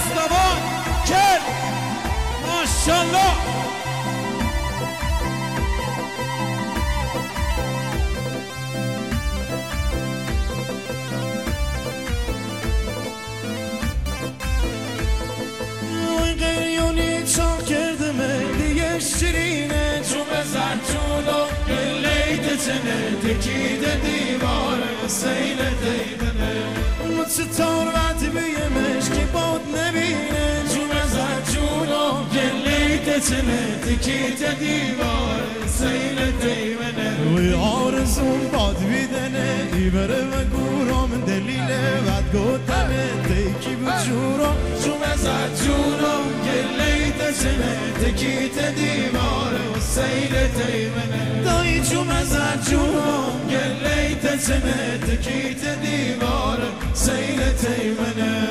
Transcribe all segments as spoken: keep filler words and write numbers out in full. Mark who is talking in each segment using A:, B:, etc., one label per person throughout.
A: استوان کل ماشالله.
B: شیرینه چوب زد جونو گلیت چنه تکید دیوار سیل دیدنه چطور وقت بیمش که باد نبینه چوب زد جونو گلیت چنه تکید دیوار سیل دیدنه وی آرزون باد بیدنه ای بره و گورم دلیله ود گوتنه تکی بجورو چوب زد جونو گلیت چنه تکید دیوار سیل دیدنه دایی چوب زد جونو گلیت چنه تکید دیوار سیل دیدنه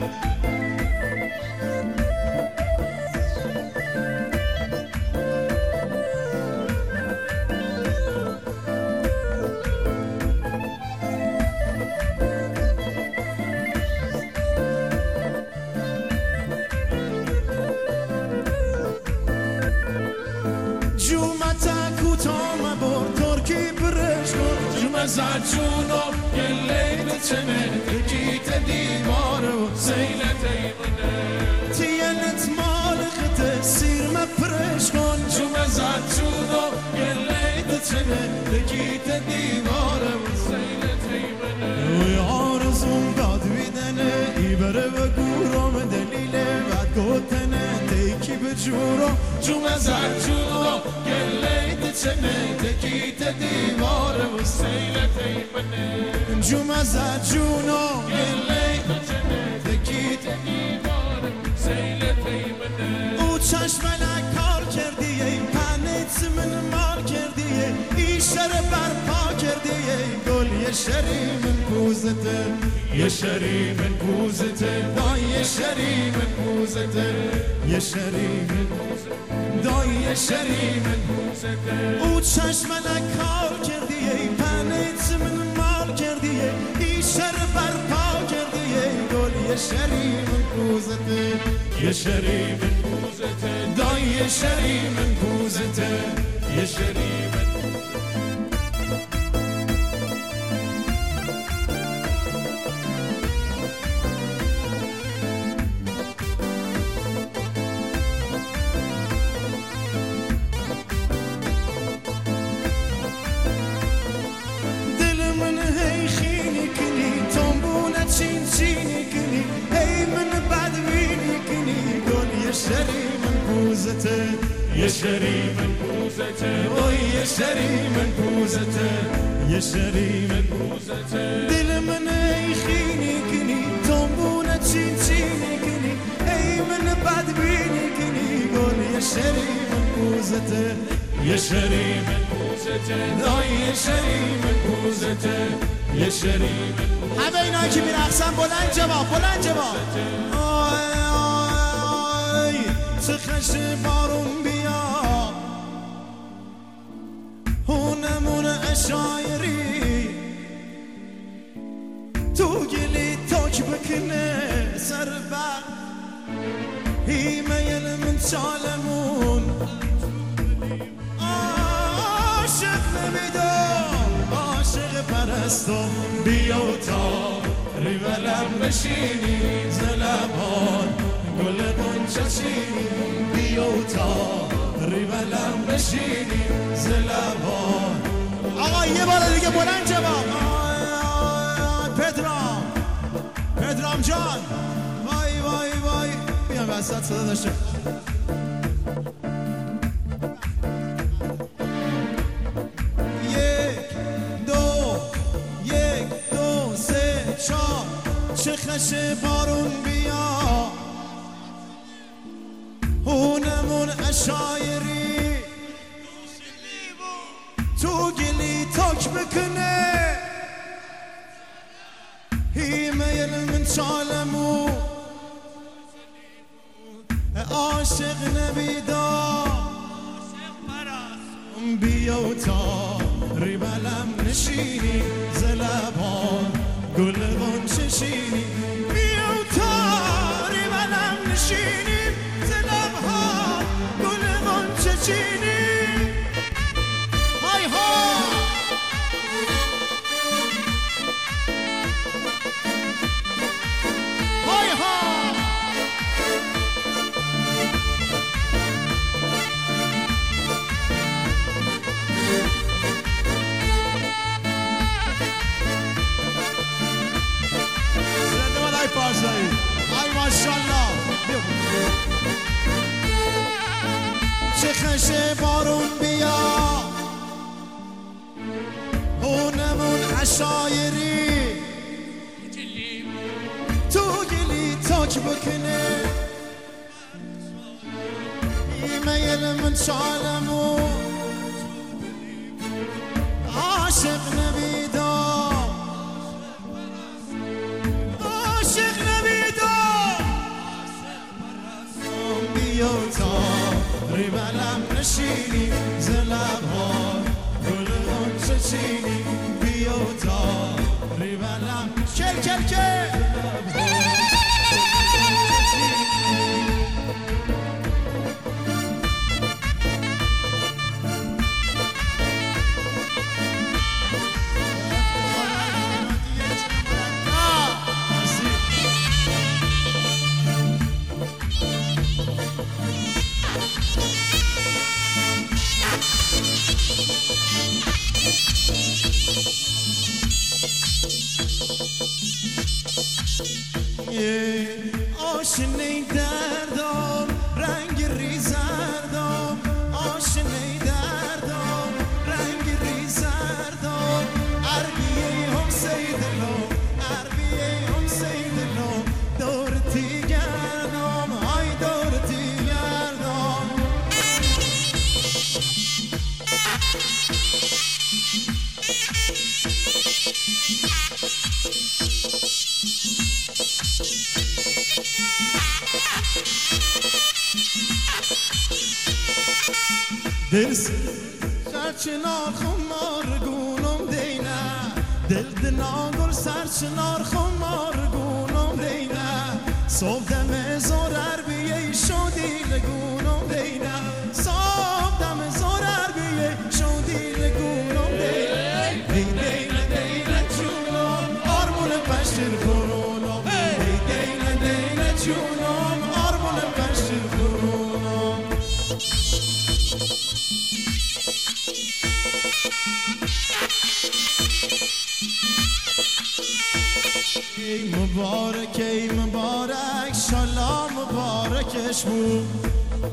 B: زد جونو گلیت چنه تکیت دیوار و سیل دیمونه تیلت مالقت سیر مپرش کن جوم زد جونو گلیت چنه تکیت دیوار و سیل دیمونه وی آرزون داد بیدنه ای بره و گورم دلیله ود گوتنه تیکی بجورو جوم زد جونو گلیت چنه تکیت دیوار و سیل دیمونه جوم زد جونو گلیت چنه تکیت دیوار و سیل دیمونه او چشمنک کار کردیه پنیت من مار کردیه ای شر برپا کردیه گل یه شری من پوزته یه شری من پوزته دای یه شری من پوزته یه شری من پوزته دای یه شری من پوزته او چشمنک کار کردیه پنیت من مار کردیه ای شر برپا کردیه گل یه شری من پوزته یه شری من پوزته دای یه شری من پوزته یه شری من یه شری من پوزته اوی یه شری من پوزته یه شری من پوزته دل من ای خینی کنی تنبونه چین چینی کنی ای من بدبینی کنی گل یه شری من پوزته یه شری من پوزته دای یه شری من پوزته یه شری من
A: همه اینا که میرقصن بلند جواب بلند جواب
B: آی آی چه خش بارون بیا هونمون اشایری تو گلی تاک بکنه سر بر هیمه من چالمون عاشق نمیدم عاشق پرستم بیا تا ریولم بشینی زلبان گل بنچه چینی بیا تا ریولم بشینی زلبان
A: آقا یه بار دیگه بلند جواب
B: پدرام پدرام جان وای وای وای بیام وسط صدا داشته یک دو یک دو سه چهار چه خش بارون بیا هونمون اشایری تو گلی تاک بکنه هیمه من چالمو عاشق نبیدا بیا تا ریبلم نشینی زلبان گل غنچه شینی بیا تا ریبلم نشینیم ز لبها گل غنچه چینیم های ها های ها
A: پارسایی ای ماشالله
B: چه خشه بارون بیا هونمون عشایری تو گلی تاک بکنه ایمیل من شالمو عاشق نبیدا ریبلم نشینی ز لبها گل غنچه چینی بیا تا ریبلم کل کل کل آشنه دردم رنگ ریزردم آشنه دردم رنگ ریزردم عربیه هم سیدلو عربیه هم سیدلو دورتی گردم های دورتی گردم دل سرچنار خمار گونم دینا دل دناگل سرچنار خمار گونم دینا صبح دم زور عربیه شدی لگونم دینا صبح دم زور عربیه شدی لگونم دینا ای دینا دینا جونم آرمون پشتر کنونم ای دینا دینا جونم آرمون پشتر کنونم ای مبارک ای مبارک شالا مبارکش بود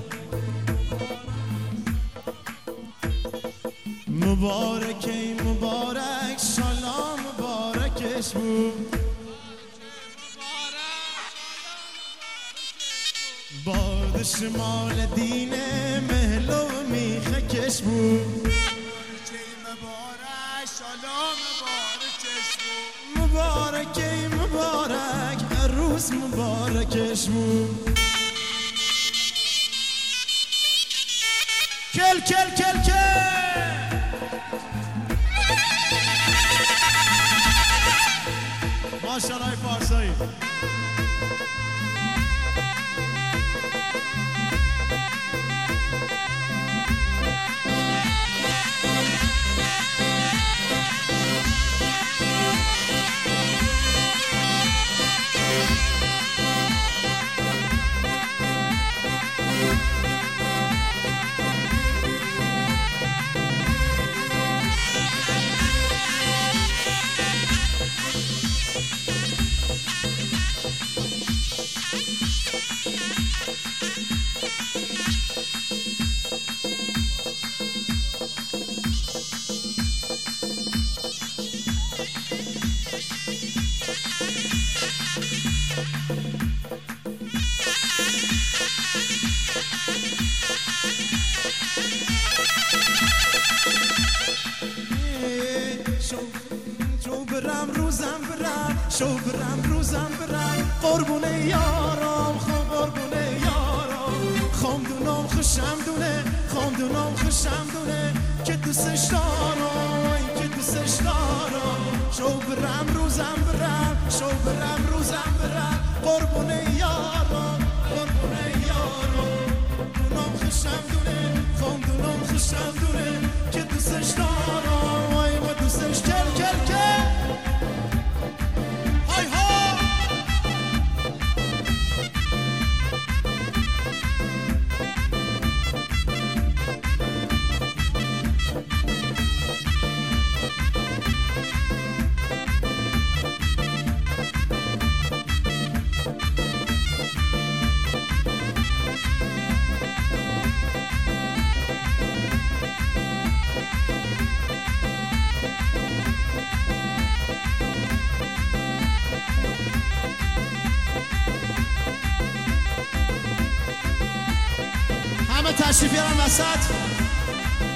B: مبارک ای مبارک شالا مبارکش بود باد شمال دین مهلو میخکش بود مبارک ای مبارک عروس مبارکش بود کل کل کل کل
A: ماشالله پارسایی
B: روزم برم شو برم روزم برم قربونه یارم خو قربونه یارم خوام دونم خوشم دونه خوام دونم خوشم دونه که دوستش دارم که دوستش دارم شو برم روزم برم شو برم روزم برم قربونه یارم قربونه یارم دونم خوشم دونه خون دونم خوشم دونه که دوستش دارم وای و دوستش کل کل کل های ها همه تشریف بیارن وسط